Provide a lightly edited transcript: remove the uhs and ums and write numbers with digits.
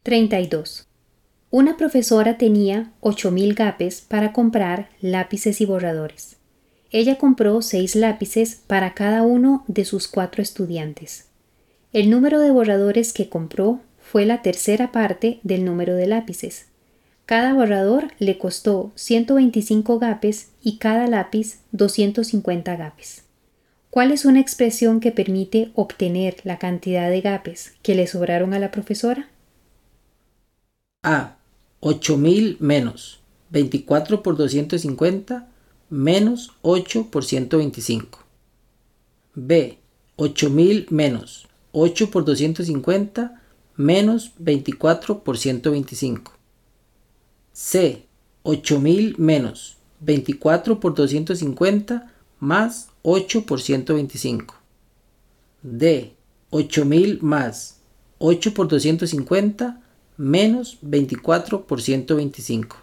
32. Una profesora tenía 8.000 gapes para comprar lápices y borradores. Ella compró 6 lápices para cada uno de sus 4 estudiantes. El número de borradores que compró fue la tercera parte del número de lápices. Cada borrador le costó 125 gapes y cada lápiz 250 gapes. ¿Cuál es una expresión que permite obtener la cantidad de gapes que le sobraron a la profesora? A. 8.000 menos 24 por 250 menos 8 por 125. B. 8.000 menos 8 por 250 menos 24 por 125. C. 8.000 menos 24 por 250 más 8 por 125. D. 8.000 más 8 por 250 menos 24 por 125.